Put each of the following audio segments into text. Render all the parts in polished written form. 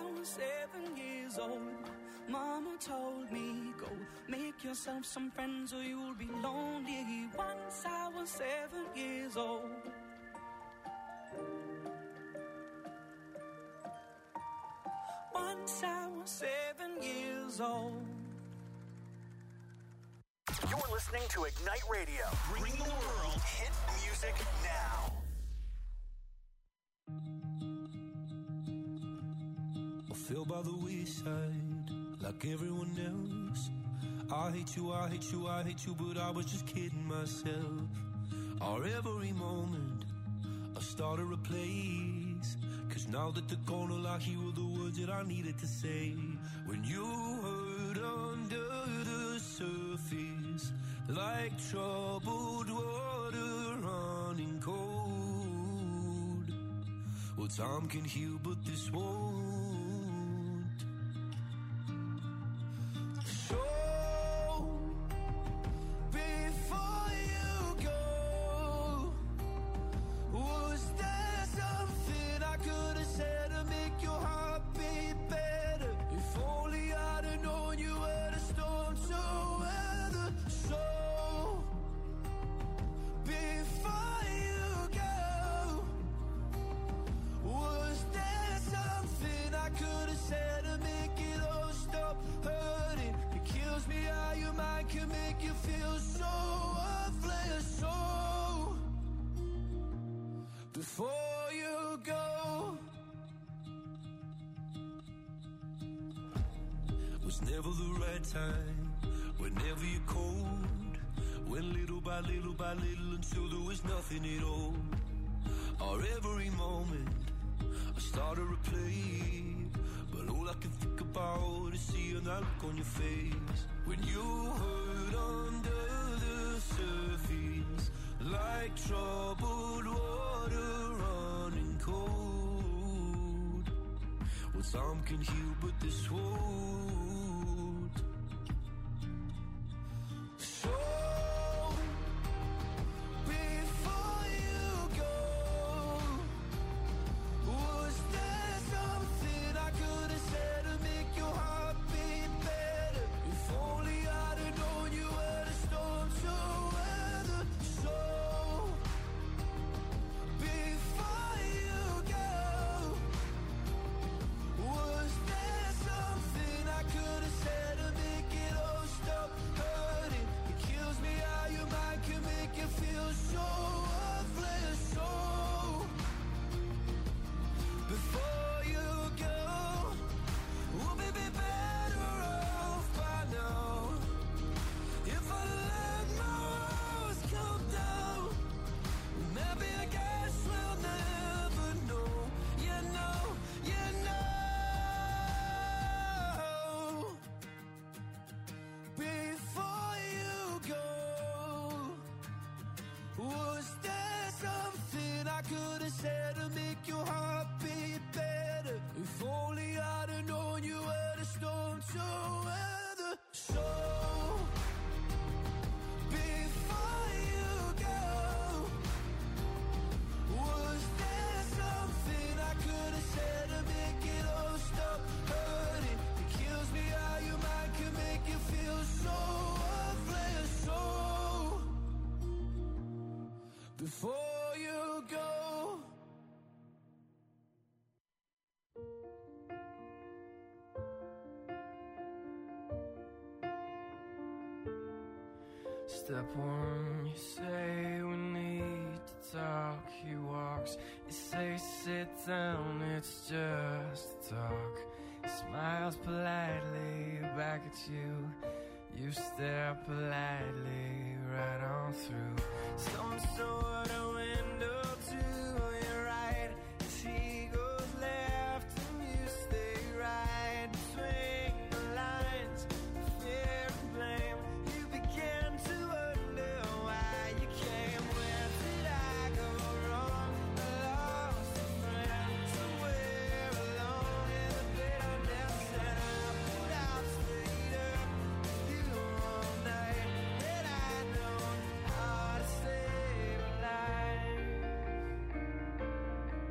I was 7 years old, Mama told me, go make yourself some friends or you'll be lonely. Once I was 7 years old. Once I was 7 years old. You're listening to Ignite Radio, bringing the world hit music now. I fell by the wayside like everyone else. I hate you, I hate you, I hate you, but I was just kidding myself. Our every moment I started a place, 'cause now that they're gone, all I hear were the words that I needed to say. When you hurt under the surface, like troubled water running cold. Well, time can heal, but this won't. So, before you go, was there something I could have said to make your heart beat better? If only I'd have known you were the storm to weather. So, before you go, was there something I could have said to make it all stop hurting? It kills me how your mind can make you feel so worthless. So, before you go, was never the right time, whenever you're cold. Went little by little by little until there was nothing at all. Our every moment I started to play, but all I can think about is seeing that look on your face. When you hurt under the surface, like troubled water running cold. Well, some can heal, but this won't. So, before you go, was there something I could have said to make your heart beat better? If only I'd have known you were the storm to weather. So, before you go, was there something I could have said to make it all stop hurting? It kills me how your mind can make you feel so worthless. So, before you go, we'll be better off by now. If I let my walls come down, maybe I guess we'll never know. You know, you know. Before you go, was there something I could have said to make your heart beat better? If only I'd have known you were the storm to weather. So, before you go, was there something I could have said to make it all stop hurting? It kills me how your mind can make you feel so worthless. So, before you go. Step one, you say we need to talk. He walks, you say sit down, it's just talk. He smiles politely back at you. You stare politely right on through some sort of window to your right. As he goes left and you stay right between the lines of fear and blame. You begin to wonder why you came. Where did I go wrong? I lost a friend somewhere alone in the bitterness, and I put out straight up with you all night. That I know how to save a life.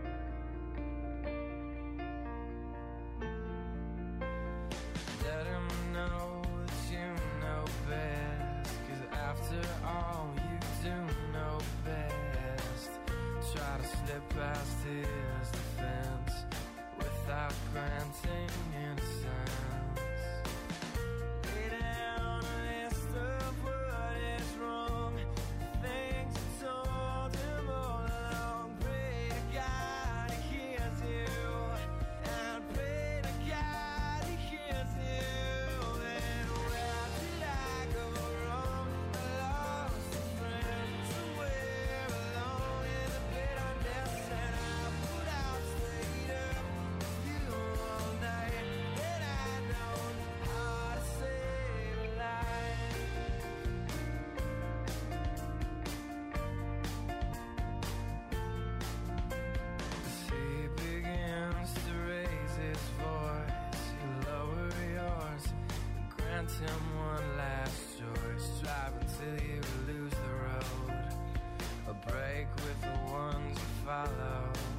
grant him one last choice. Drive until you lose the road, or break with the ones you follow.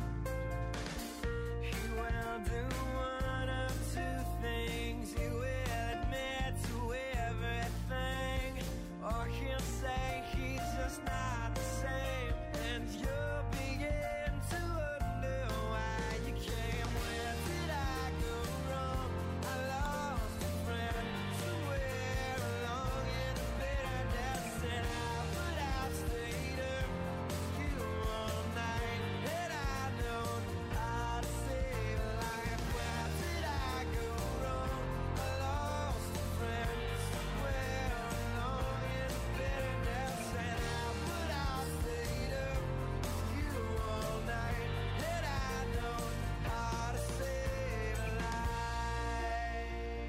He will do one of two things. He will admit to everything, or he'll say he's just not the same, and you'll begin to wonder why you came. Where did I go wrong? I lost a friend somewhere along in the bitterness, and I stayed up with you all night, and I know how to save a life. Where did I go wrong? I lost a friend somewhere along in the bitterness, and I stayed up with you all night, and I know how to save a life.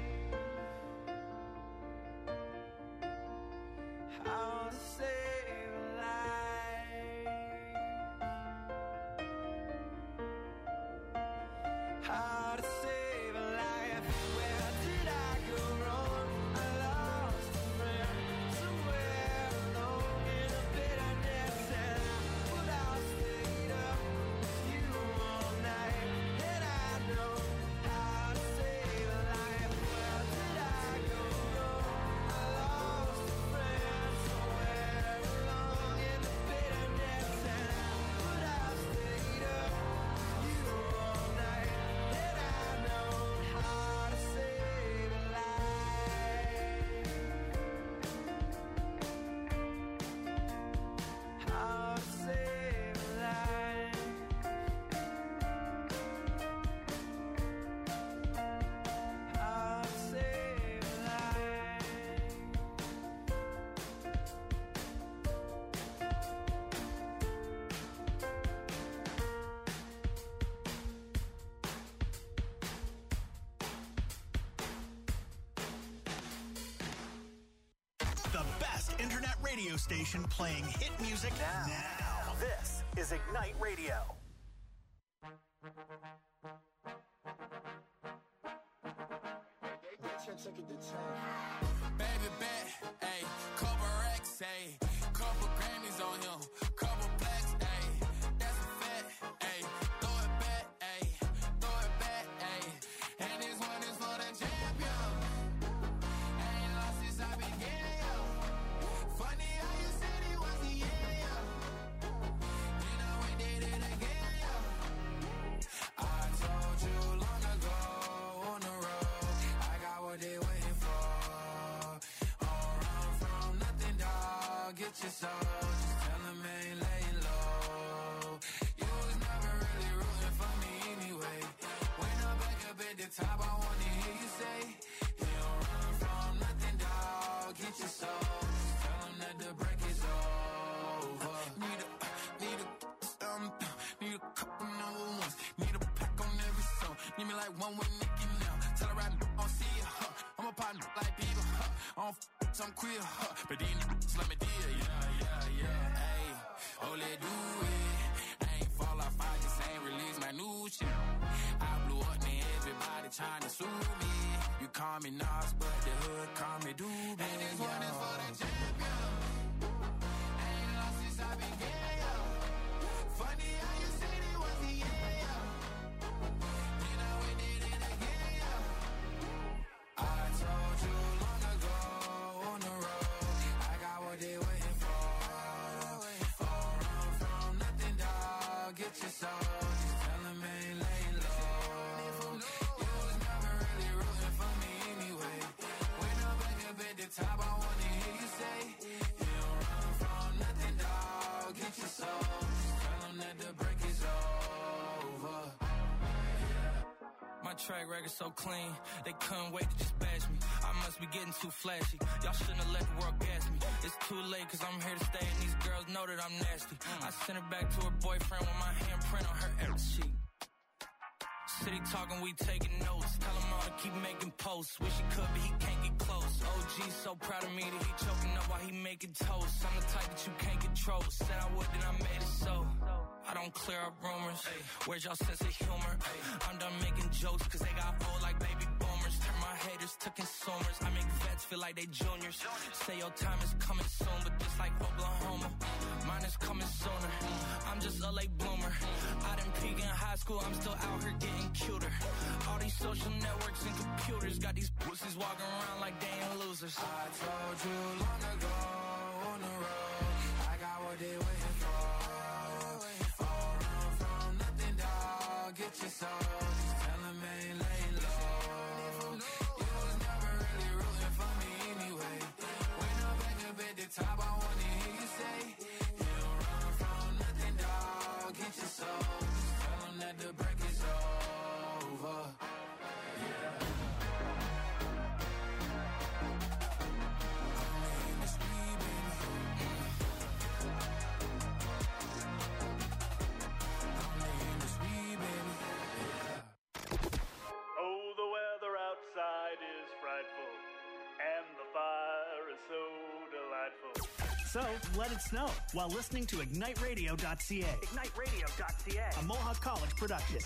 How to save a life. How to save a life. Where did I go wrong? I lost a friend somewhere along in the bitterness, and I stayed up with you all night, and I know how to save a life. Where did I go wrong? I lost a friend somewhere along in the bitterness, and I stayed up with you all night, and I know how to save a life. How to save a life. How to save a life. The best internet radio station playing hit music now. This is Ignite Radio. Baby bet, ayy, couple racks, ayy, couple Grammys on him, couple blacks, ayy, that's a fact, ayy, throw it back, ayy, and this one is for the champion. Ain't lost since I began, yo. Funny how you said it was the end, yo. Then I went did it again, yo. I told you long ago on the road, I got what they waiting for. Don't run from nothing, dog. Get your soul. Just tell them ain't laying low. You was never really rooting for me anyway. When I'm back up at the top, I wanna hear you say, you don't run from nothing, dog. Get your soul. Just tell them that the break is over. Need a couple number ones. Need a pack on every song. Need me like one with Nicki now. Tell her I don't see it, huh. I'm a partner like people, huh. I don't I'm queer, huh. But these niggas let me deal, yeah. Ayy, oh, let's do it. I ain't fall off, I just ain't release my new shit. I blew up, and everybody trying to sue me. You call me Nas, but the hood call me Doobie. And this one is for the champion. Ain't lost since I began, yo. Funny how you said it was the end, yo. Then I went did it again, yo. I told you long ago on the road, I got what they waiting for. Don't run from nothing, dog. Get your soul. Just tell them ain't laying low. You was never really rooting for me anyway. When I'm back up at the top, I wanna hear you say, you don't run from nothing, dog. Get your soul. Just tell them that the break is over. My track record so clean, they couldn't wait to just bash me. I must be getting too flashy. Y'all shouldn't have let the world gas me. It's too late cause I'm here to stay and these girls know that I'm nasty. I sent her back to her boyfriend with my handprint on her every cheek. City talking, we taking notes. Tell him all to keep making posts. Wish he could, but he can't get close. OG so proud of me that he choking up while he making toast. I'm the type that you can't control. Said I would, then I made it so. I don't clear up rumors. Where's y'all sense of humor? I'm done making jokes cause they got old like baby boomers. Turn my haters orders to consumers. I make vets feel like they juniors. Say your time is coming soon, but just like Oklahoma, mine is coming sooner. I'm just a late bloomer. I didn't peak in high school, I'm still out here getting cuter. All these social networks and computers got these pussies walking around like they ain't losers. I told you long ago on the road, I got what they waiting for. Run from nothing, dog. Get your soul. Just tell them ain't laying low. You was never really rooting for me anyway. When I'm back up at the top, I wanna hear you say, you don't run from nothing, dog. Get your soul. Just tell them that the break is over. So, let it snow while listening to IgniteRadio.ca. IgniteRadio.ca. A Mohawk College production.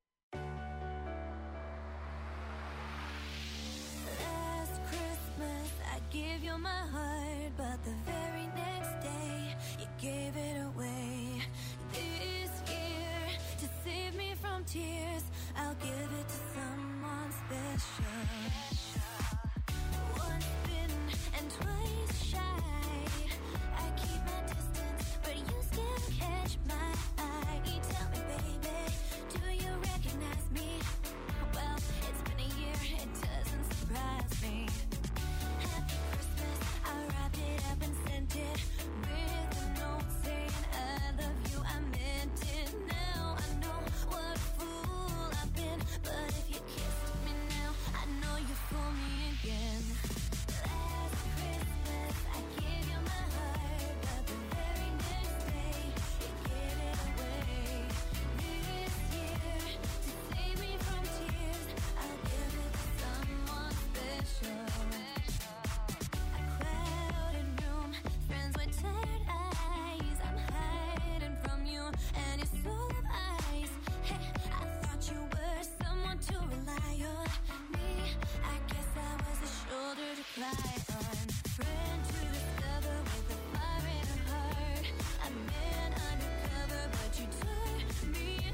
Last Christmas, I gave you my heart, but the very next day, you gave it away. This year, to save me from tears, I'll give it to someone special. Once bitten and twice shy. I keep my distance, but you still catch my eye. Tell me, baby, do you recognize me? Well, it's been a year, it doesn't surprise me. Happy Christmas, I wrapped it up and sent it with a note saying I love you, I meant it. Now I know what a fool I've been, but if you kiss me now, I know you fool me again. Last Christmas, I gave you my heart, but the very next day, you gave it away. This year, to save me from tears, I'll give it to someone special. A crowded room, friends with tired eyes. I'm hiding from you, and you're so of ice. Hey, I thought you were someone to rely on. Me, I guess I was a shoulder to cry on. Friend to discover with a fire in her heart. A man undercover, but you tore me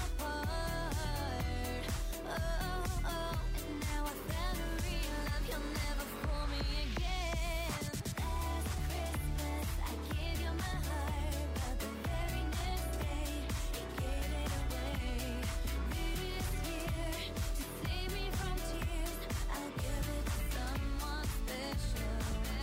apart. Oh, and now I found a real love. You'll never fool me again. Last Christmas, I gave you my heart, but the very next day, you gave it away. This year, to save me from tears, I'll give it to someone special.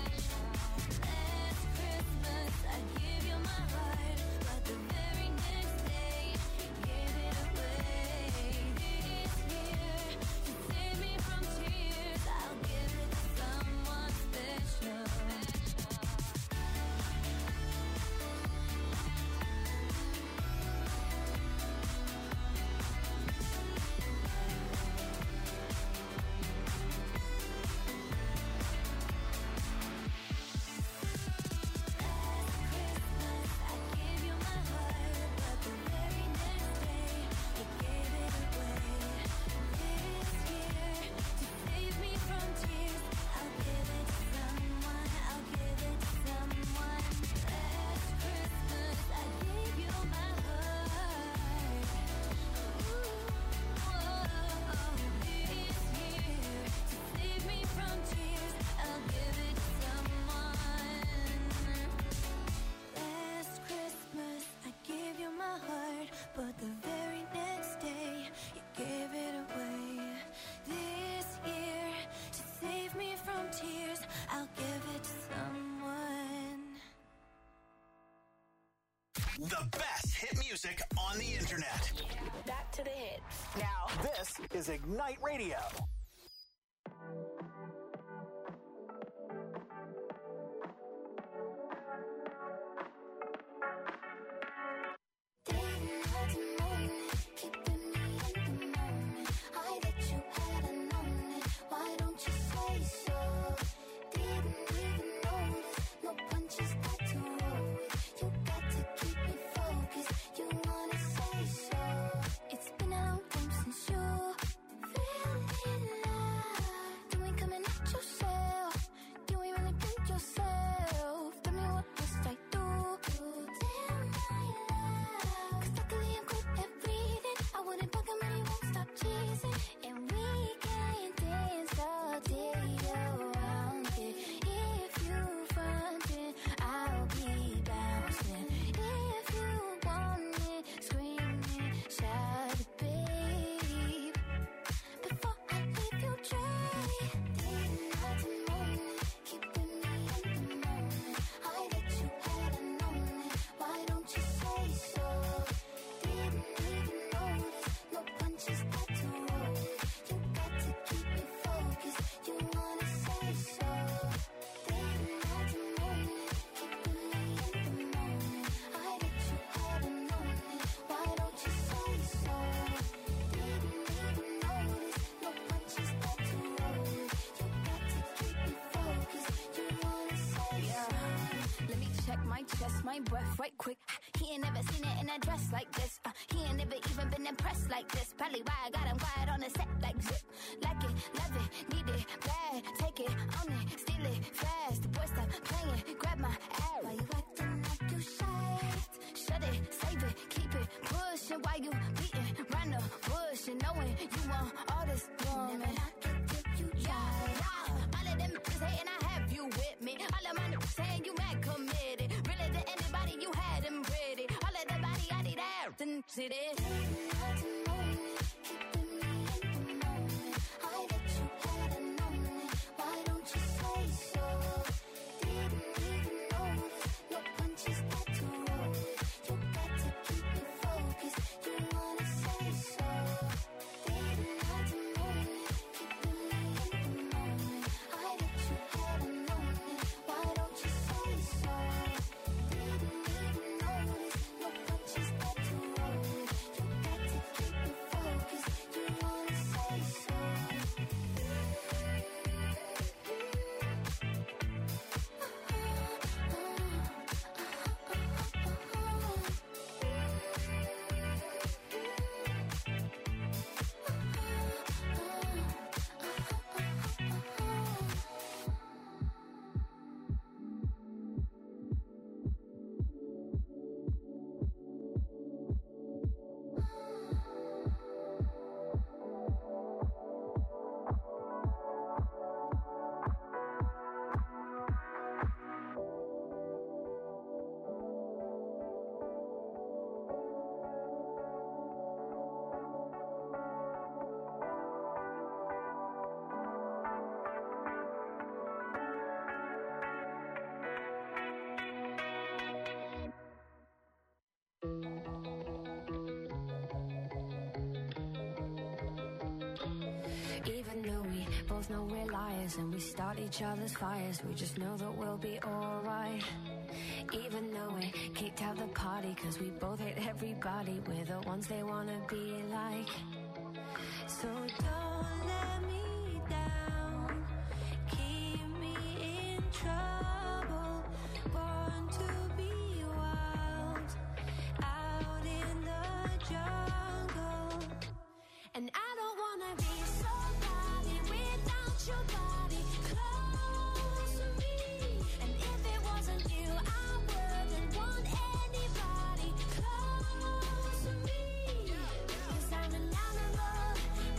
Last Christmas, I gave you my heart, but the very next day, you gave it away. This year, to save me from tears, I'll give it to someone special. Christmas, I gave you my heart, but the very next day, you gave it away. This year, to save me from tears, I'll give it to someone, I'll give it to someone. Last Christmas, I gave you my heart. This year, to save me from tears, I'll give it to someone. Last Christmas, I gave you my heart, but the very next day, you gave it away. This year, to save me from tears, I'll give it to someone. The best hit music on the internet. Back to the hits. Now, this is Ignite Radio. Didn't have to moan it, keeping me in the moment. I bet you hadn't known it. Why don't you say so? Didn't even notice. No punches got to roll with. You got to keep me focused. You wanna say so? It's been a long time since you fell in catch my breath right quick. He ain't never seen it in a dress like this. He ain't never even been impressed like this. Probably why I got him quiet on the set like zip. Like it, love it, need it, bad. Take it, own it, steal it, fast. The boy stop playing, grab my ass. Why you acting like you shy? Shut it, save it, keep it pushing. Why you beating round the bush and knowing you want all this woman? Never knock it till you try. All of them is hating, I have you with me. All of my niggas saying you mad committed. Really to anybody you had them ready. All of the body I need out and sit it. Even though we both know we're liars and we start each other's fires, we just know that we'll be alright. Even though we kicked out the party cause we both hate everybody, we're the ones they wanna be like. So don't let me down, keep me in trouble, born to be wild, out in the jungle. And I don't wanna be somebody without your body close to me. And if it wasn't you, I wouldn't want anybody close to me. Cause I'm an animal,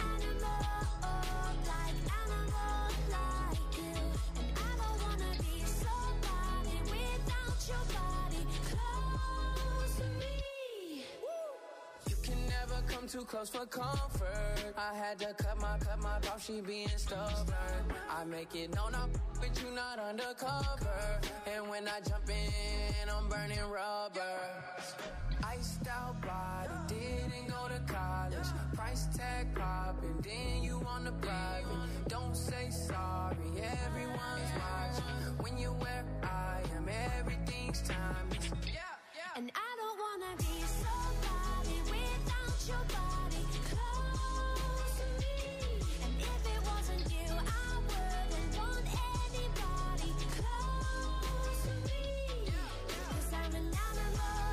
like you. And I don't wanna be somebody without your body close to me. You can never come too close for comfort. I had to cut my off, she being stubborn. I make it known I'm with you, not undercover. And when I jump in, I'm burning rubber. Iced out body, didn't go to college. Price tag popping, then you on the private. Don't say sorry, everyone's watching. When you're where I am, everything's timeless. And I don't wanna be somebody without your body close to me. And if it wasn't you, I wouldn't want anybody close to me. Cause I'm an animal,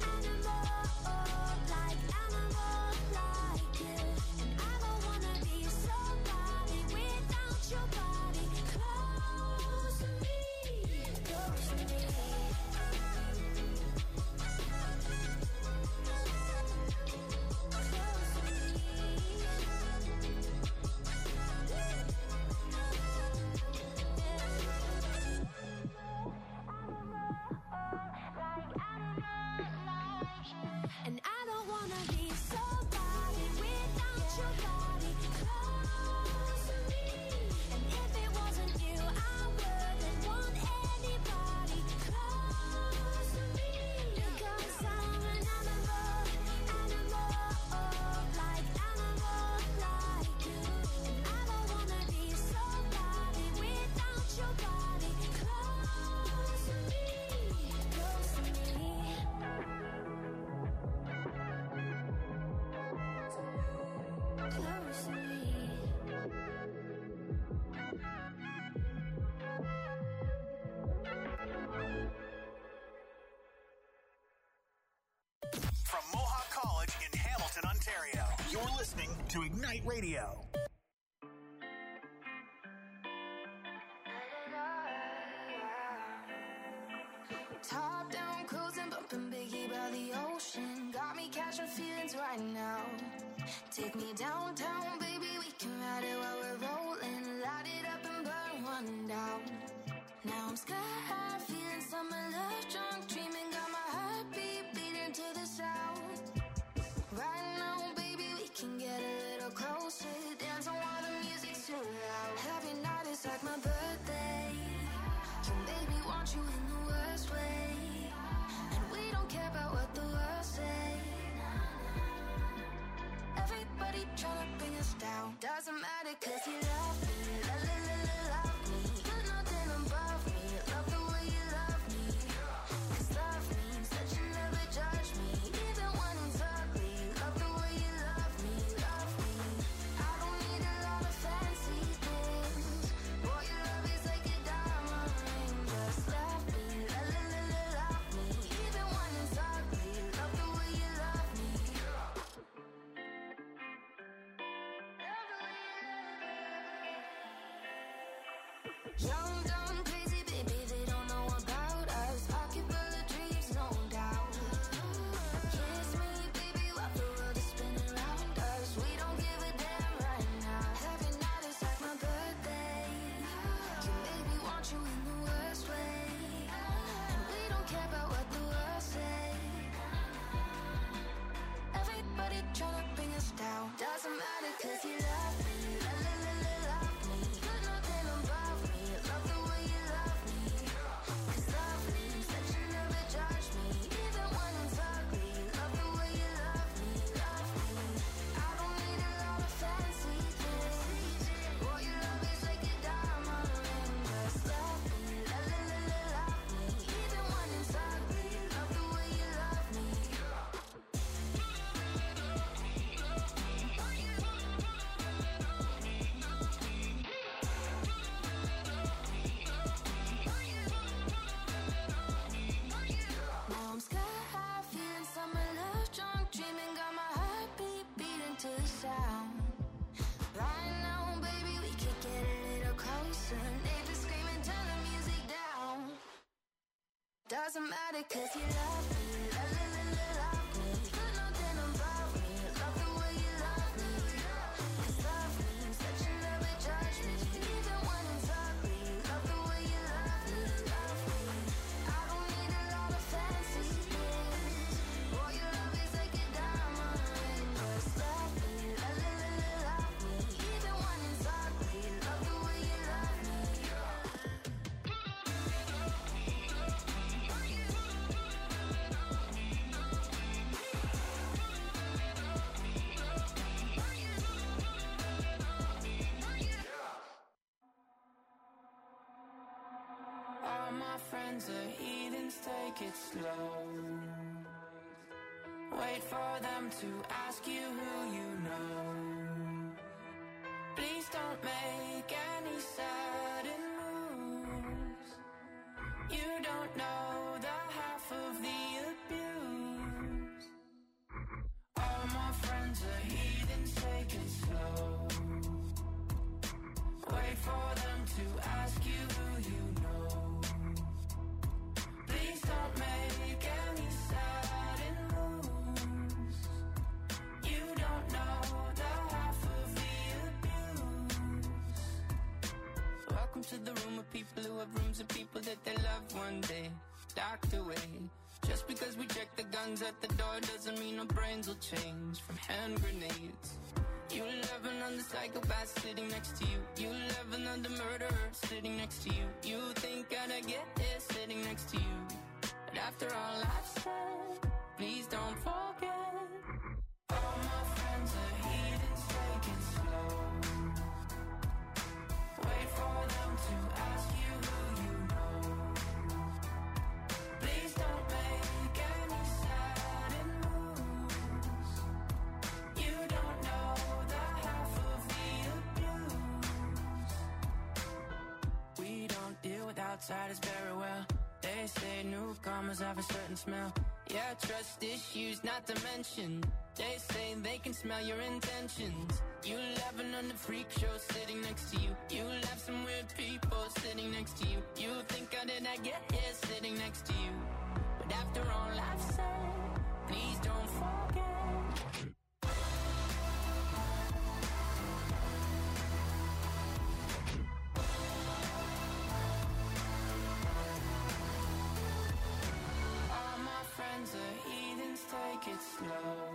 like you. And I don't wanna be somebody without your body close to me. Close to me. to Ignite Radio. Top down, cruising, bumping Biggie by the ocean. Got me catching feelings right now. Take me downtown, baby, we can ride it while we're rolling. Light it up and burn one down. Now I'm sky high, feeling summer love, drunk, dreaming. Got my heartbeat beating to the sound. Right now, baby, we can get a little closer. Dancing while the music's too loud. Every night is like my birthday. You made me want you in the worst way. And we don't care about what the world say. Everybody tryna bring us down. Doesn't matter cause you love me. Love me. You're nothing above me. Love the way you love me. Cause love means that you never judge me. Even when it's ugly. Love the way you love me. Love me. I don't need a lot of fancy things. Boy, your love is like a diamond ring. Just love me. Love me. Even when it's ugly. Love the way you love me. Young, dumb, crazy, baby, they don't know about us. Pocket full of dreams, no doubt. Kiss me, baby, while the world is spinning around us. We don't give a damn right now. Every night is like my birthday. You made me want you in the worst way. And we don't care about what the world say. Everybody tryna bring us down. Doesn't matter cause you love me. Love me. You're nothing above me. Love the way you love me. Cause love means that you never judge me. Even when it's ugly. Love the way you love me. Love me. I don't need a lot of fancy things. Boy, your love is like a diamond ring. Just love me. Love me. Even when it's ugly. Love the way you love me. Now I'm sky high, feeling summer love, drunk, dreaming. Got my heartbeat beating to the sound. Right now, baby, we could get a little closer. Neighbors screaming, turn the music down. Doesn't matter cause you love me. Love me. You're nothing above me. Love the way you love me. Cause love means that you never judge me. Even when it's ugly. Love the way you love me. Love me. I don't need a lot of fancy things. Boy, your love is like a diamond ring. Just love me. Love me. Even when it's ugly. Love the way you love me. All my friends are heathens, take it slow. Wait for them to ask you who you know. Please don't make any sudden moves. You don't know the half of the abuse. All my friends are heathens, take it slow. Wait for them to ask you who you know. Please don't make any sudden moves. You don't know the half of the abuse. Welcome to the room of people who have rooms of people that they love one day docked away. Just because we check the guns at the door doesn't mean our brains will change from hand grenades. You love another psychopath sitting next to you. You love another murderer sitting next to you. You think I'd get it sitting next to you. But after all I've said, please don't forget. All my friends are heathens, take it slow. Wait for them to ask you who you know. Please don't make any sudden moves. You don't know the half of the abuse. We don't deal with outsiders very well. They say newcomers have a certain smell. Yeah, trust issues not to mention. They say they can smell your intentions. You laughing on the freak show sitting next to you. You laugh some weird people sitting next to you. You think how did I get here sitting next to you? But after all I've said, please don't forget. All my friends are heathens, take it slow.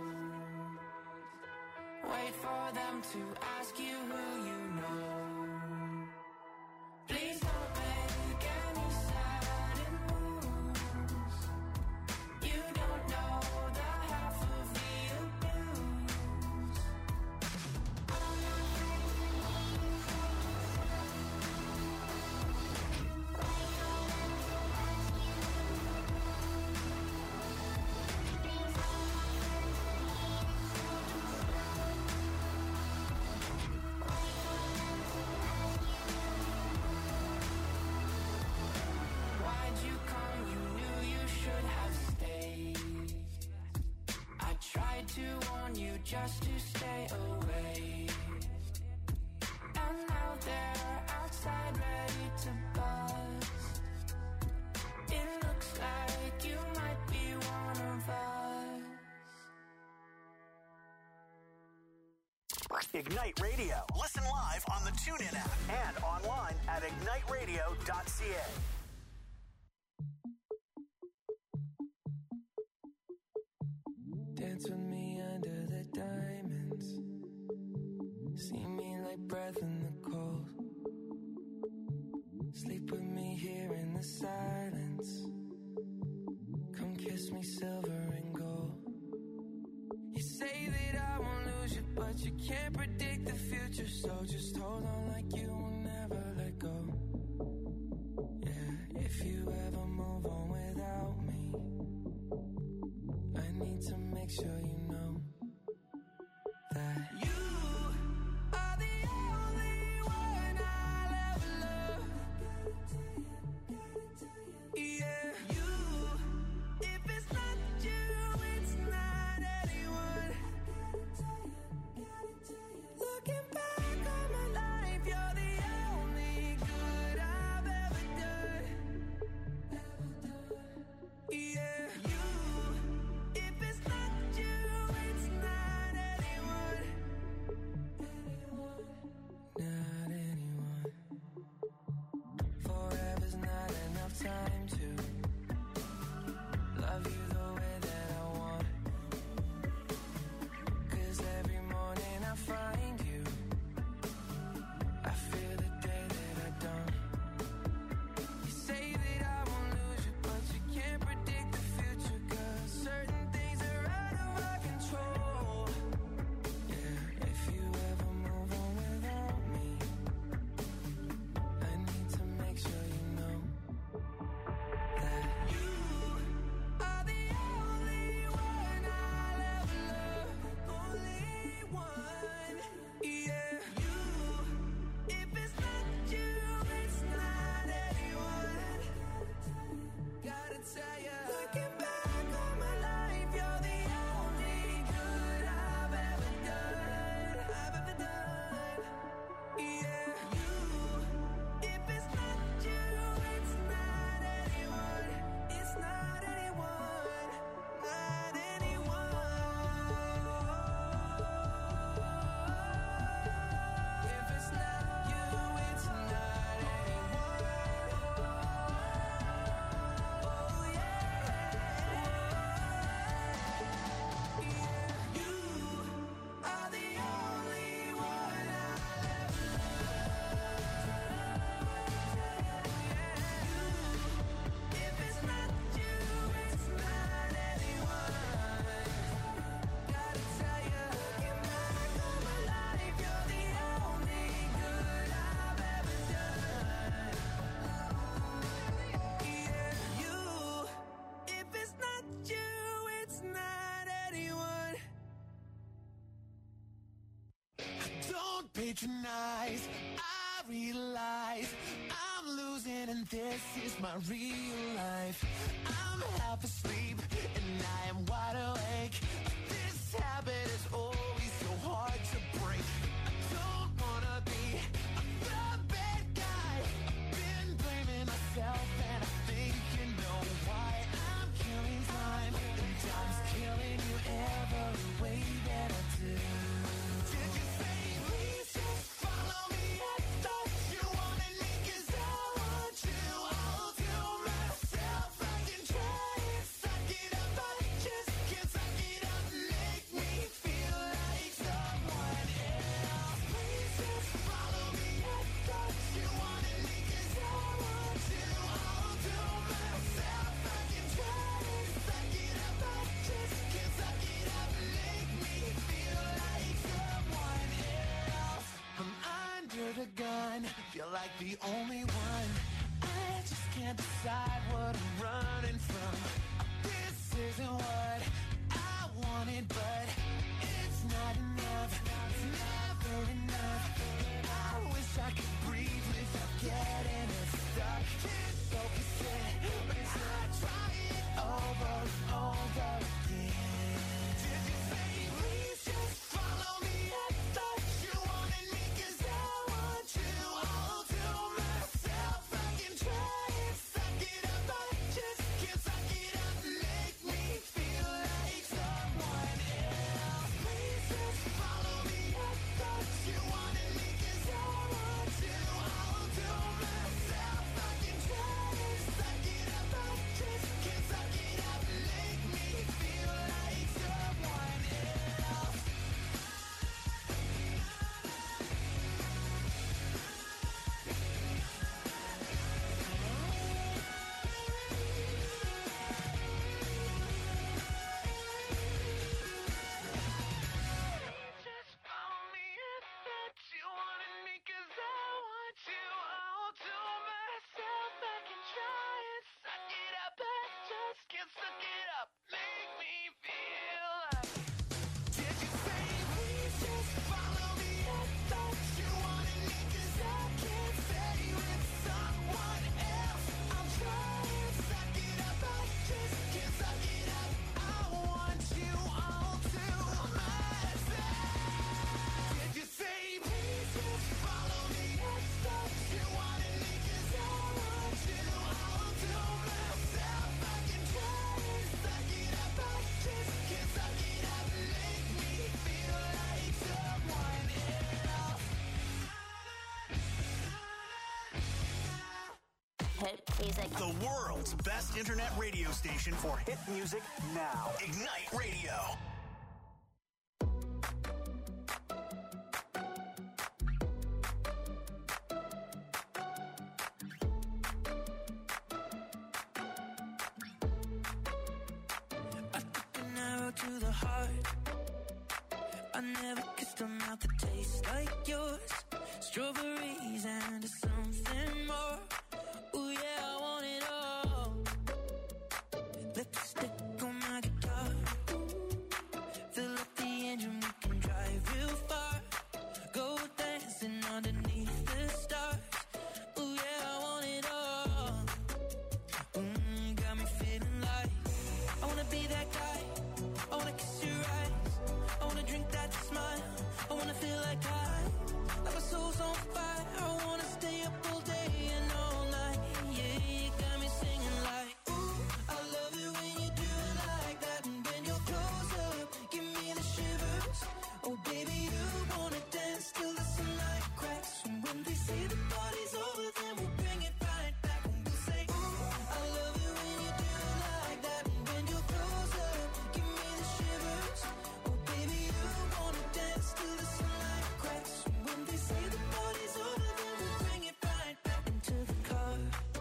Wait for them to ask you who you know. Please don't make any sudden moves. You don't know the half of the abuse. Why'd you come? You knew you should have stayed. I tried to warn you just to stay away. And now they're outside ready to buzz. It looks like you might be one of us. Ignite Radio. Listen live on the TuneIn app and online at igniteradio.ca. Dance with me under the diamonds. See me like breath in the cold. Sleep with me here in the silence. Come kiss me silver and gold. You say that I won't lose you, but you can't predict the future. So just hold on like you will never let go. Yeah, if you ever move on without me, I need to make sure you know that you are the only one I'll ever love. Yeah, you. If it's not you, it's not anyone. Looking back on my life, you're the only good I've ever done. Yeah, you. If it's not you, it's not anyone. Not anyone. Forever's not enough time to love you the way that I want. 'Cause every morning I find you, I fear the day that I don't. You say that I won't lose you, but you can't predict the future. 'Cause certain things are out of our control. Yeah, if you ever move on without me, I need to make sure you know that you are the only one I'll ever love. Only one. Yeah, you. If it's not you, it's not anyone. Gotta tell ya, looking back on my life, you're the only good I've ever done. Yeah, you. If it's not you, it's not anyone. It's not anyone. Not anyone. If it's not you, it's not anyone. Oh yeah. You are the only one I'll ever love. If it's not you, it's not anyone. Gotta tell ya, looking back on my life, you're the only good I've ever done. Yeah, you. If it's not you, it's not anyone. Don't patronize, I realize I'm losing and this is my real life. I'm half asleep and I am wide awake. This This habit is always so hard to break. I don't wanna be the bad guy. I've been blaming myself and I think you know why. I'm killing time and time's killing you every way that I do. Did you say please just follow me? I thought you wanted me 'cause I want you. I'll do myself. I can try and suck it up, but I just can't suck it up. Make me feel like someone else. Please just follow me. I thought you wanted me 'cause I want you. I'll do myself. I can try and suck it up, but I just can't suck it up. Make me feel like someone else. I'm under the gun, feel like the only one. I just can't decide what I'm running from. This isn't what I wanted, but it's not enough. It's never enough. I wish I could breathe without getting it stuck. Can't focus it, but I try it over and over again. Did you say please just follow me? I thought you wanted me 'cause I want you. I'll do myself. I can try and suck it up, but I just can't suck it up. Make me feel like someone else. Please just follow me. I thought you wanted me 'cause I want you. I'll do myself. I can try and suck it up, but I just can't suck it up. Make me feel like someone else. Just follow me. I thought you wanted me 'cause I want you. I'll do myself. I can try and suck it up, but I just can't suck it up. Make me feel like. Did you say please just follow me? I thought you wanted me 'cause I can't stay with someone else. I'll try and suck it up, but I just can't suck it up. I want you. I'll do myself. Did you say please just follow me? I thought you wanted me 'cause I want you. I'll do myself. I can try and suck it up, but I just can't suck it up. Make me feel like someone else. Hit music. The world's best internet radio station for hit music now. Ignite Radio. I took an arrow to the heart. I never kissed a mouth that tastes like yours. Strawberries and something more. Ooh yeah, I want it all. Lipstick on my guitar. Fill up the engine, we can drive real far. Go dancing underneath the stars. Ooh yeah, I want it all. Got me feeling like I wanna be that guy. I wanna kiss your eyes. I wanna drink that smile. I wanna feel like like my soul's on fire. I wanna stay up all day and all night. Yeah, you got me singing like, ooh, I love it when you do it like that. And when you're close up, give me the shivers. Oh baby, you wanna dance till the sunlight cracks. And when they say the party's over, then we'll bring it right back. And we'll say, ooh, I love it when you do it like that. And when you're close up, give me the shivers. Oh baby, you wanna dance till the sunlight cracks. And when they say the party's over, then we'll bring it right back into the car.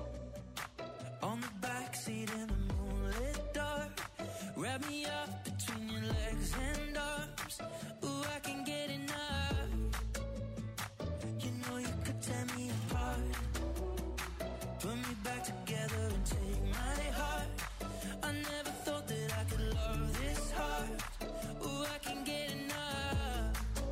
On the backseat in the moonlit dark. Wrap me up between your legs and arms. Ooh, I can get enough. You know you could tear me apart. Put me back together and take my heart. I never thought that I could love this hard. Ooh, I can get enough.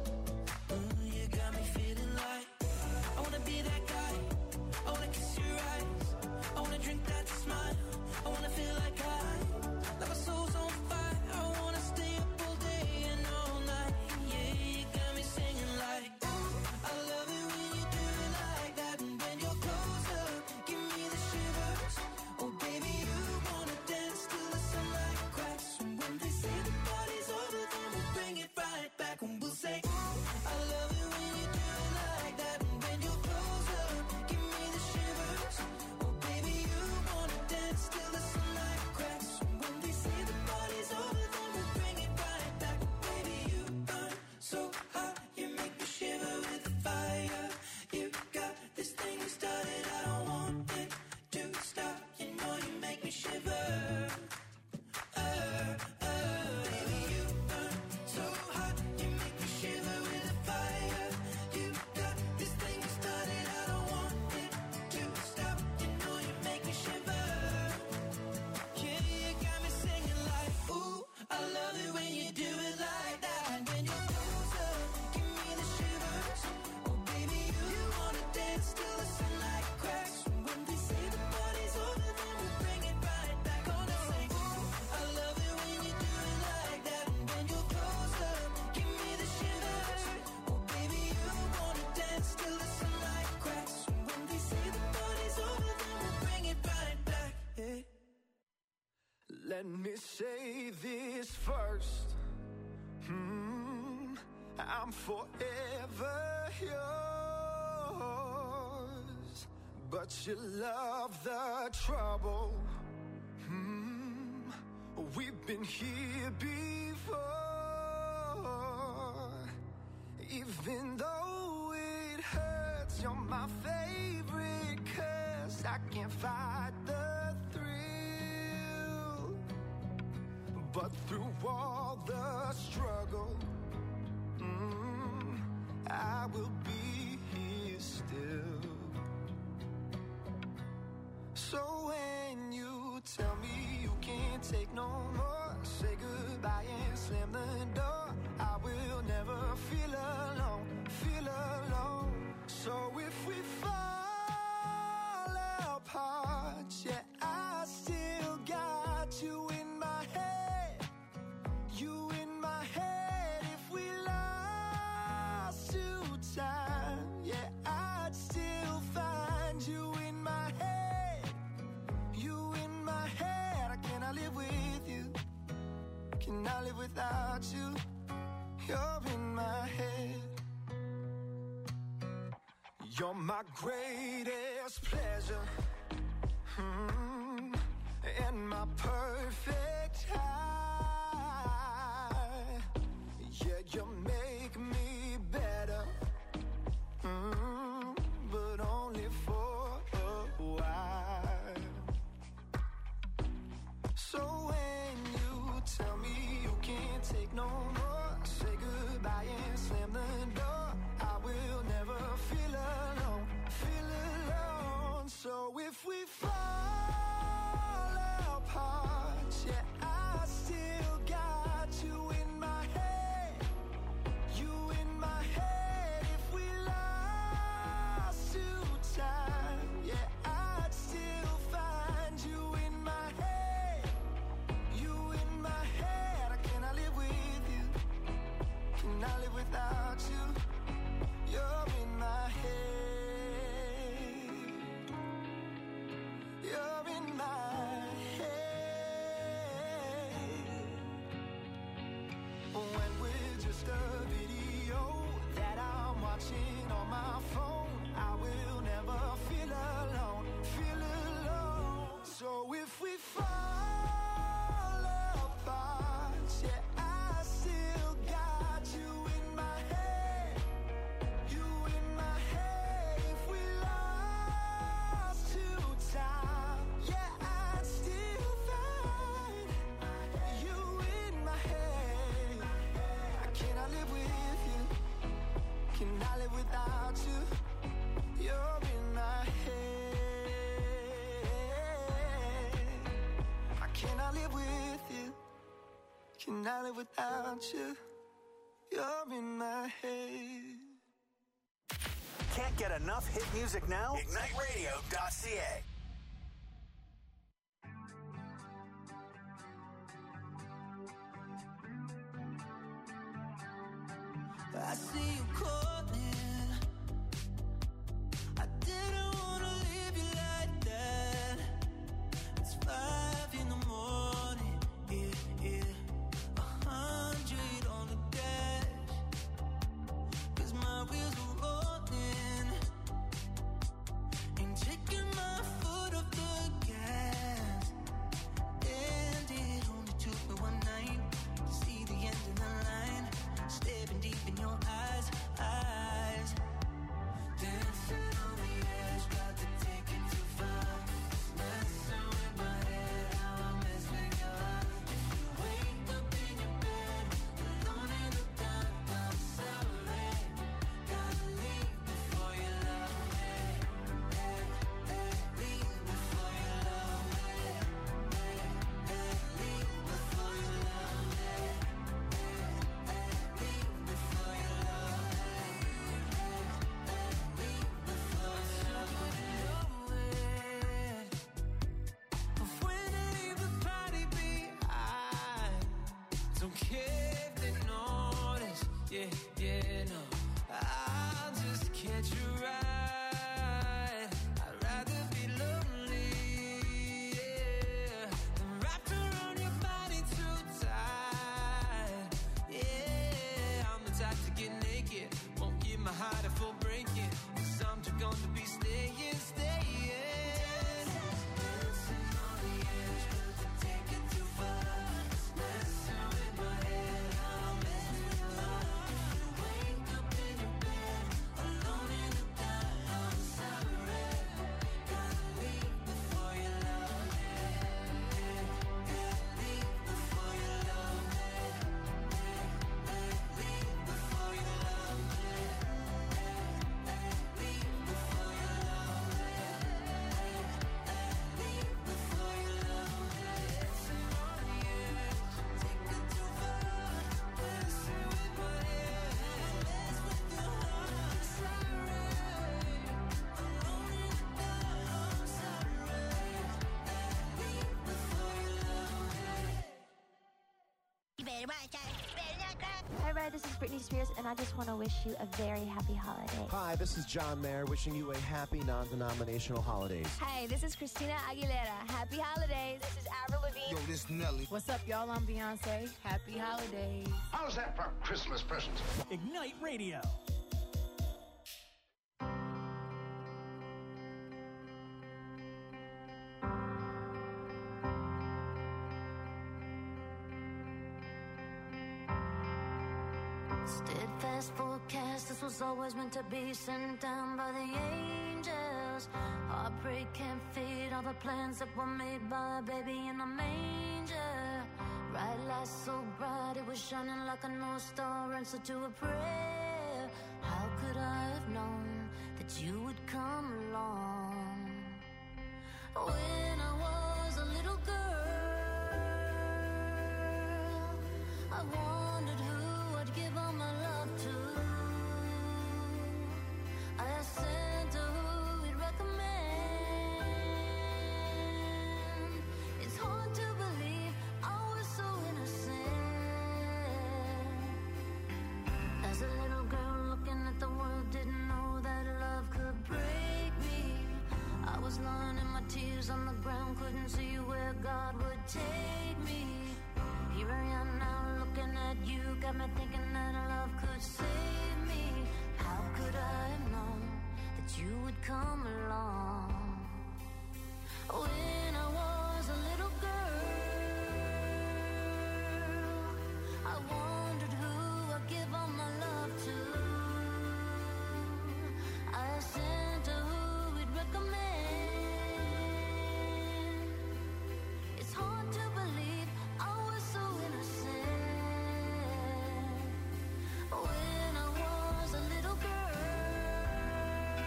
You got me feeling like I wanna be that guy. I wanna kiss your eyes. I wanna drink that smile. I wanna feel like my soul's on fire. I wanna stay up all day and Let me say this first. I'm forever yours, but you love the trouble. We've been here before. Even though it hurts, you're my favorite curse. I can't fight the thrill, but through all the struggle, I will be here still. So when you tell me you can't take no more, say goodbye and slam the door. I will never feel alone, feel alone. So if we fall apart, yeah, I still got you in my head, you in my head. If we lost to time, yeah, I'd still find you in my head, you in my head. I cannot live with you, cannot live without you. You're in my head. You're my greatest pleasure, and my perfect high. Yeah, you make me better, but only for a while. So when you tell me you can't take no more, say goodbye and slam the door. I will never feel alone, feel alone. So if we fall apart, yeah, I still got you in my head, you in my head. If we lost to time, yeah, I'd still find you in my head, you in my head. I cannot live with you, cannot live without you. You're in my head, you're in my head. When we're just a video that I'm watching on my phone, I will never feel alone, feel alone. So if we fall apart, yeah, I still got you in my head, you in my head. If we lost to time, yeah, I'd still find you in my head. I cannot live with you, cannot live without you. You're in my head. I cannot live with you, cannot live without you. You're in my head. Can't get enough hit music now? IgniteRadio.ca. I see you calling. I didn't wanna leave you like that. It's 5 in the morning, yeah. 100 on the dash, 'cause my wheels are rolling. Ain't taking my foot off the gas. And it only took me one night to see the end of the line. Staring deep in your eyes, Hi, Red. This is Britney Spears, and I just want to wish you a very happy holiday. Hi, this is John Mayer, wishing you a happy non-denominational holidays. Hi, this is Christina Aguilera. Happy holidays. This is Avril Lavigne. Yo, this Nelly. What's up, y'all? I'm Beyonce. Happy holidays. How's that for Christmas presents? Ignite Radio. Steadfast forecast, this was always meant to be sent down by the angels. Heartbreak can't fade all the plans that were made by a baby in a manger. Bright light so bright, it was shining like a North Star, answer to a prayer. How could I have known that you would come along? When I was a little girl, I wondered who I'd give all my love to. I asked Santa who he'd recommend. It's hard to believe I was so innocent. As a little girl looking at the world, didn't know that love could break me. I was lying in my tears on the ground, couldn't see where God would take me. Here I am now looking at you, got me thinking that love could save me. How could I have known that you would come along? When I was a little girl, I wondered who I'd give all my love to. I asked Santa who he'd recommend. It's hard to believe I was so innocent. When I was a little girl,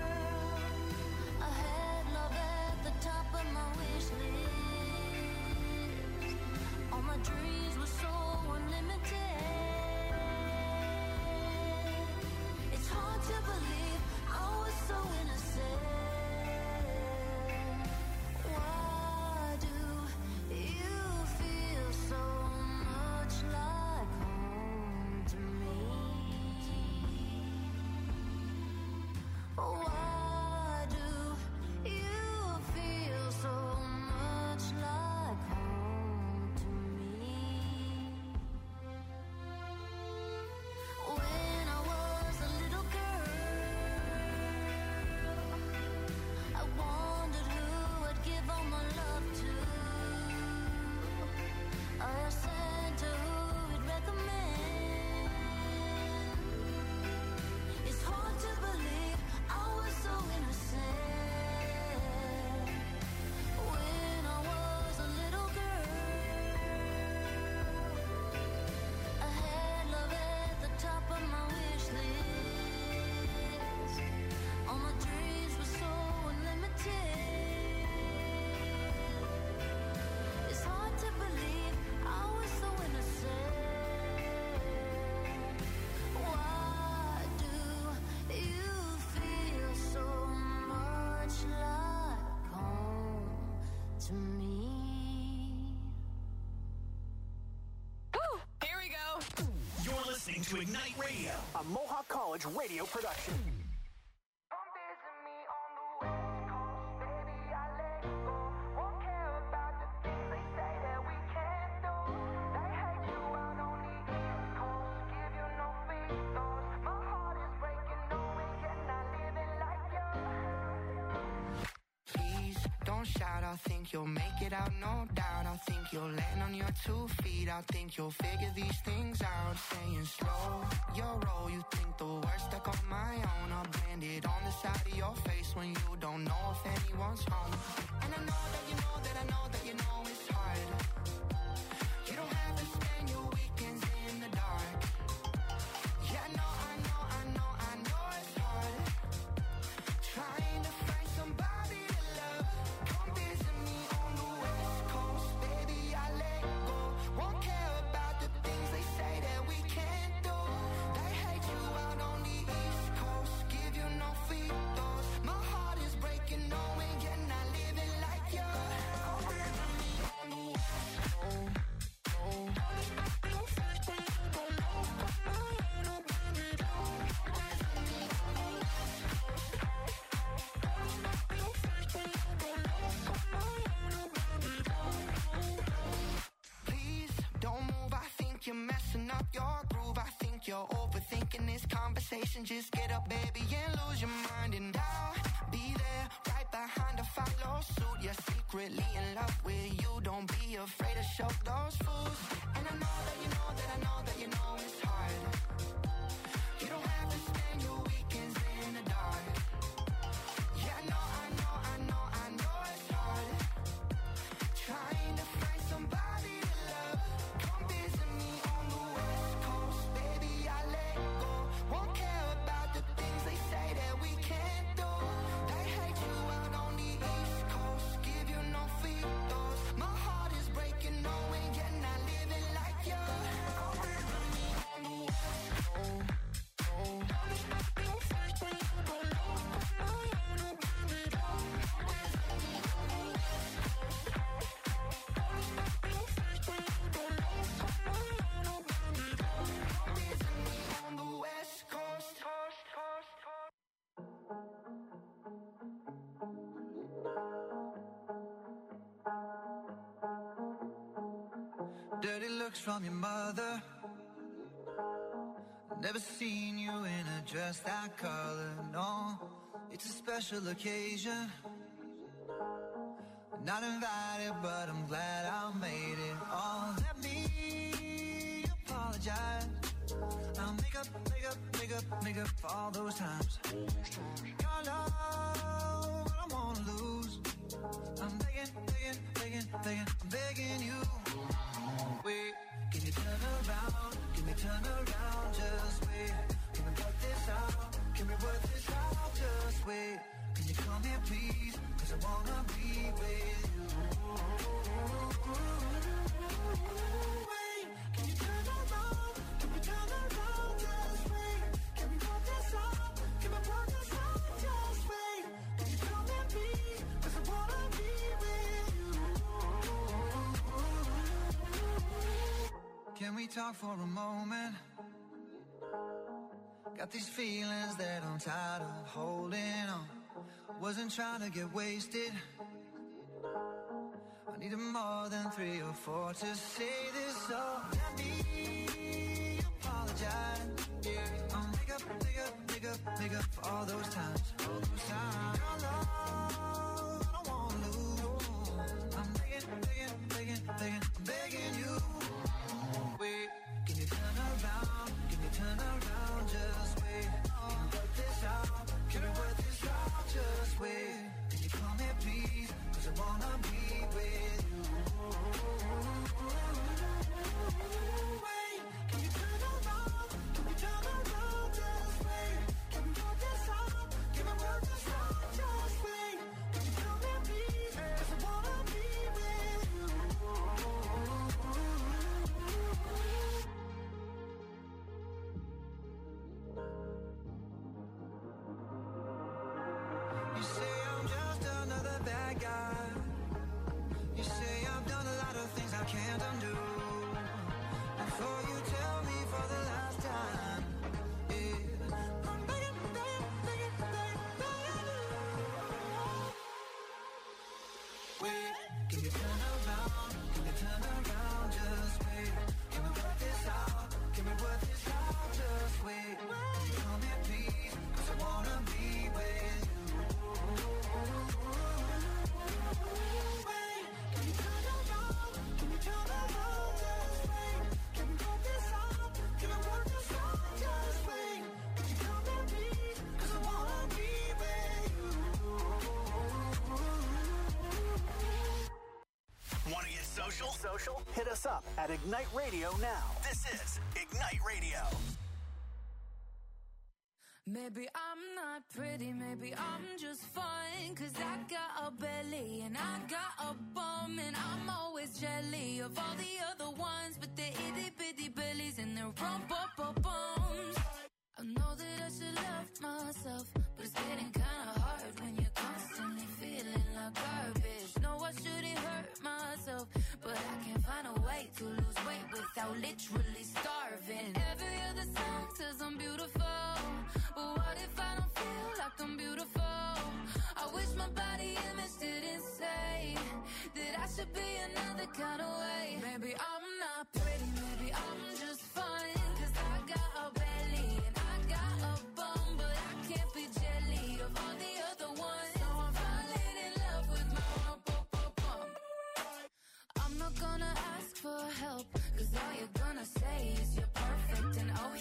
I had love at the top of my wish list. All my dreams were so unlimited. It's hard to believe I was so innocent. Why do you feel so much like home to me? Why do you feel so much like home to me? When I was a little girl, I wondered who I'd give all my love to. I asked Santa who he'd recommend. It's hard to believe I was so innocent. When I was a little girl, I had love at the top of my wish list. All my dreams were so unlimited. It's hard to believe I was so innocent. Why do you feel so much like home to me? Here we go. You're listening to Ignite Radio, a Mohawk College radio production. Please don't shout, I think you'll make it out, no doubt. I think you'll land on your 2 feet. I think you'll figure these things out. Staying slow, your role. You think the worst stuck on my own. I'll brand it on the side of your face when you don't know if anyone's home. And I know that you know that I know that you know it's hard. You don't have to spend your weekends in the dark. Yeah, I know it's hard. Trying to find somebody to love. Come visit me on the West Coast, baby, I let go. Won't care about the things they say that we can't do. They hate you out on the East Coast, give you no free throws. My heart is breaking, knowing you're not living like you. Come visit me on the you're overthinking this conversation, just get up, baby, and lose your mind. And I'll be there, right behind to follow suit. You're secretly in love with you. Don't be afraid to show those fools. And I know that you know that I know that you know it's hard. You don't have to spend your weekends in the dark. Yeah, I know, I know, I know, I know it's hard. Trying to find somebody to love. Come visit me on the West Coast, baby, I let go. Won't care about the things they say that we can't do. They hate you out on the East Coast, give you no free throws. My heart is breaking, knowing you're not living like you. Come visit me on the West Coast. Dirty looks from your mother. Never seen you in a dress that color, no. It's a special occasion. Not invited, but I'm glad I made it. Oh, let me apologize. I'll make up for all those times. Your love, I don't wanna lose. I'm begging, I'm begging you. Wait, can you turn around? Can we turn around? Just wait. Can we work this out? Can we work this out? Just wait. Can you come here, please? 'Cause I wanna be with you. Wait, can you turn around? Can we turn around? Just wait. Can we work this out? Can we work this out? Just wait. Can you come here, please? 'Cause I wanna be with you. Can we talk for a moment? Got these feelings that I'm tired of holding on. Wasn't trying to get wasted. I needed more than 3 or 4 to say this, so let me apologize. Yeah, I'll make up for all those times. Your love, I don't wanna lose. I'm begging you. Wait, can you turn around? Can you turn around? Just wait. Can we work this out? Can we work this out? Just wait. Can you come here, please? 'Cause I wanna be with you. Wait, can you turn around? Can we turn around? Just wait. Can we work this out? Can we work this out? Just wait. Can you come here, please? 'Cause I wanna be with you. You say I'm just another bad guy. You say I've done a lot of things I can't undo. Before you tell me for the last time, yeah, I'm begging you. Wait, can you turn around? Can you turn around? Just wait. Can we work this out? Can we work this out? Just wait. Can you come here, please? 'Cause I wanna be with you. Wait, can you turn around? Can you turn around? Just wait. Can we work this out? Can we work this out? Just wait. Can you come here, please? 'Cause I wanna be with you. Want to get social? Hit us up at Ignite Radio now. This is Ignite Radio. Maybe I'm not pretty, maybe I'm just fine. 'Cause I got a belly and I got a bum. And I'm always jelly of all the other ones with their itty bitty bellies and their rump-up-bums. I know that I should love myself, but it's getting kinda hard when you're constantly feeling like garbage. No, I shouldn't hurt myself, but I can't find a way to lose weight without literally starving. Every other song says I'm beautiful, but what if I don't feel like I'm beautiful? I wish my body image didn't say that I should be another kind of way. Maybe I'm not pretty, maybe I'm just fine. 'Cause I got a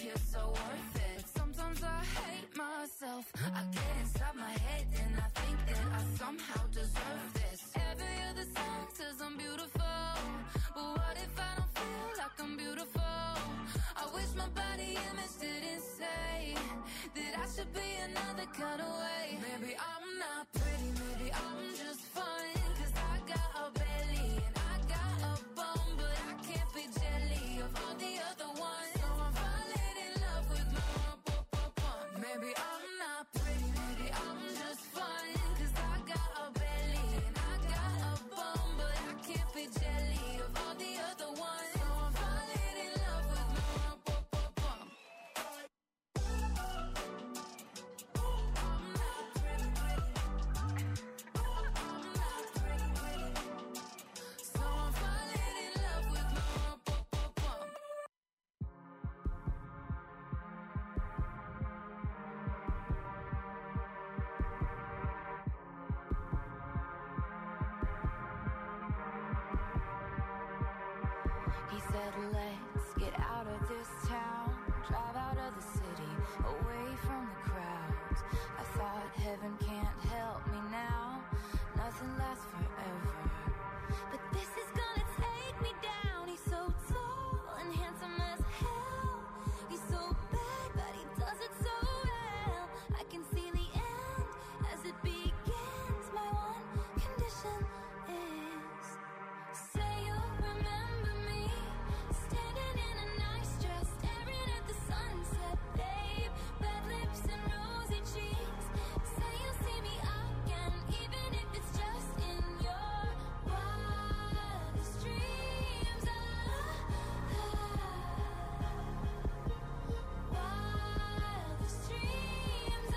you're so worth it. Sometimes I hate myself. I get inside my head and I think that I somehow deserve this. Every other song says I'm beautiful, but what if I don't feel like I'm beautiful? I wish my body image didn't say that I should be another kind of way. Maybe I'm not pretty, maybe I'm just fine, 'cause I got a belly and I got a bum, but I can't be jelly of all the other ones. So I'm falling in love with my bum. Maybe I'm not pretty, maybe I'm just fine, 'cause I got a belly and I got a bum, but I can't be jelly of all the other ones. So I'm falling in love with my bum. So I'm falling in love with my bum. He said, let's get out of this town, drive out of the city, away from the crowds. I thought heaven can't help me now, nothing lasts forever. But this is gonna take me down. He's so tall and handsome as hell. He's so bad, but he does it so well. I can see the end as it begins. My one condition is, say you'll remember me, standing in a nice dress, staring at the sunset, babe. Red lips and rosy cheeks. Say you'll see me again, even if it's just in your wildest dreams. Wildest dreams.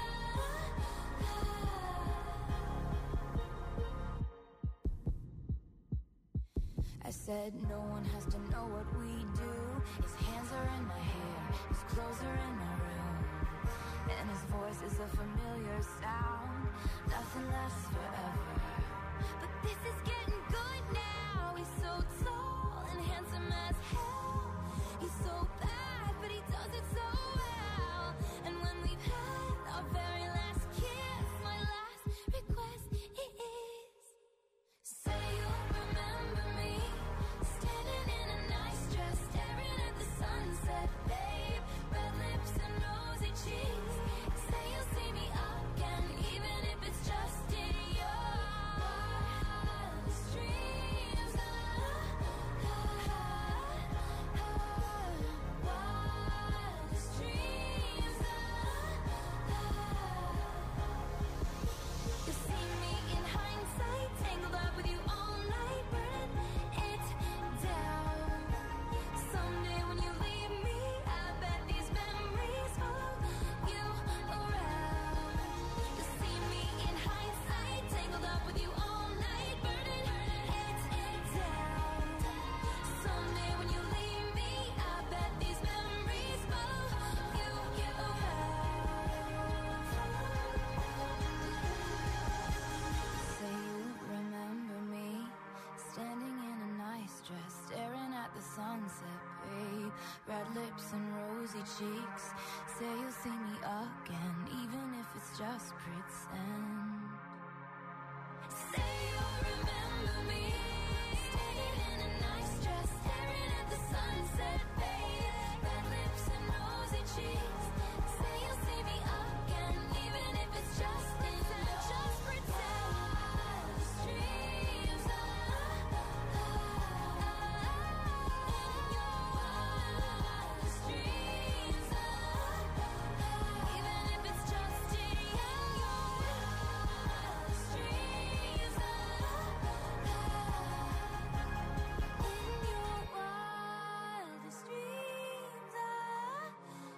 I said no one has to know what we do. His hands are in my hair, his clothes are in my room, and his voice is a familiar sound. Nothing lasts forever, but this is getting good now. He's so tall and handsome as hell. He's so bad, but he does it so well. And when we've had our very last kiss, my last request is, say you'll remember me, standing in a nice dress, staring at the sunset, babe. Red lips and rosy cheeks. Say you'll see me again, even if it's just in your wildest dreams. Wildest dreams. You see me in hindsight, tangled up with you all night, burning it down. Someday when you leave me, I bet these memories follow you around. You see me in hindsight, tangled up with you all night, burning it down. Someday when you leave me, I bet these memories follow you around. Say you remember me, standing in a nice dress, staring at the sunset, babe. Red lips and rosy cheeks. Say you'll see me again, even if it's just pretend. Say you'll remember me, standing in a nice dress, staring at the sunset, babe. Red lips and rosy cheeks. Say you'll see me again, even if it's just pretend. Wildest dreams. In your wildest dreams. Even if it's just in your wildest dreams. In your wildest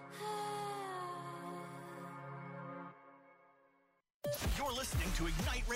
dreams. You're listening to Ignite Radio.